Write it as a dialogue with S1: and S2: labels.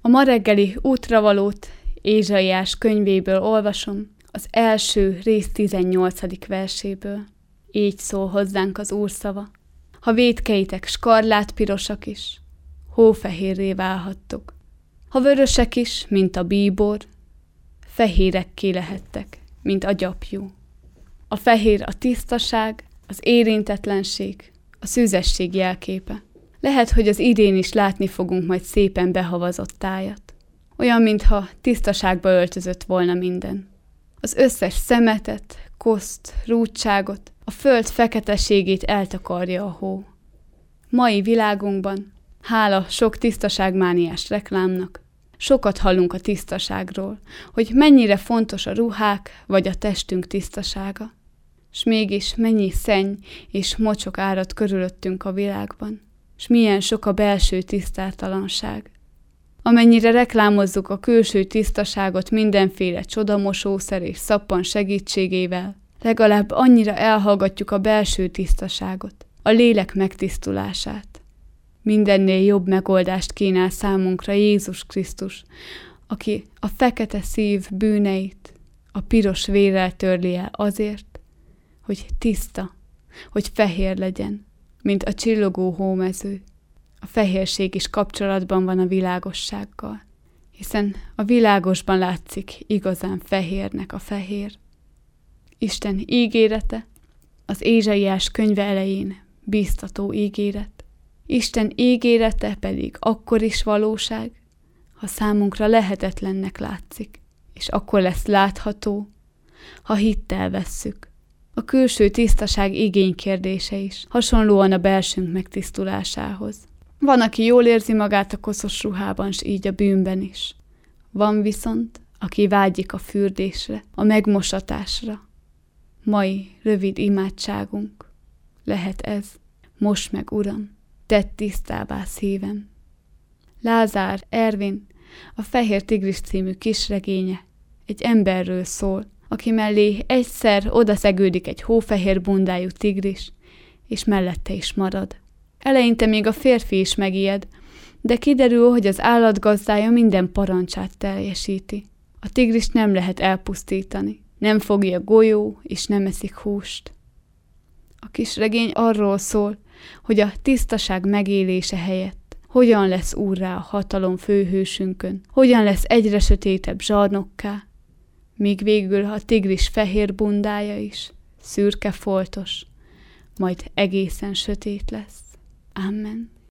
S1: ma reggeli útravalót Ézsaiás könyvéből olvasom, az első rész 18. verséből. Így szól hozzánk az Úr szava. Ha vétkeitek skarlátpirosak is, hófehérré válhattok. Ha vörösek is, mint a bíbor, fehérekké lehettek, mint a gyapjú. A fehér a tisztaság, az érintetlenség, a szűzesség jelképe. Lehet, hogy az idén is látni fogunk majd szépen behavazott tájat. Olyan, mintha tisztaságba öltözött volna minden. Az összes szemetet, koszt, rúdságot, a föld feketeségét eltakarja a hó. Mai világunkban, hála sok tisztaságmániás reklámnak, sokat hallunk a tisztaságról, hogy mennyire fontos a ruhák vagy a testünk tisztasága. S mégis mennyi szenny és mocsok árad körülöttünk a világban, s milyen sok a belső tisztátalanság. Amennyire reklámozzuk a külső tisztaságot mindenféle csodamosószer és szappan segítségével, legalább annyira elhallgatjuk a belső tisztaságot, a lélek megtisztulását. Mindennél jobb megoldást kínál számunkra Jézus Krisztus, aki a fekete szív bűneit a piros vérrel törli el azért, hogy tiszta, hogy fehér legyen, mint a csillogó hómező. A fehérség is kapcsolatban van a világossággal, hiszen a világosban látszik igazán fehérnek a fehér. Isten ígérete, az Ézsaiás könyve elején bíztató ígéret. Isten ígérete pedig akkor is valóság, ha számunkra lehetetlennek látszik, és akkor lesz látható, ha hittel vesszük. A külső tisztaság igénykérdése is, hasonlóan a belsőnk megtisztulásához. Van, aki jól érzi magát a koszos ruhában, s így a bűnben is. Van viszont, aki vágyik a fürdésre, a megmosatásra. Mai rövid imádságunk lehet ez. Most meg, Uram, tedd tisztává szívem. Lázár Ervin, a Fehér tigris című kisregénye egy emberről szól, aki mellé egyszer odaszegődik egy hófehér bundájú tigris, és mellette is marad. Eleinte még a férfi is megijed, de kiderül, hogy az állat gazdája minden parancsát teljesíti. A tigrist nem lehet elpusztítani, nem fogja golyó, és nem eszik húst. A kisregény arról szól, hogy a tisztaság megélése helyett hogyan lesz úrrá a hatalom főhősünkön, hogyan lesz egyre sötétebb zsarnokká, míg végül a tigris fehér bundája is szürke foltos, majd egészen sötét lesz. Amen.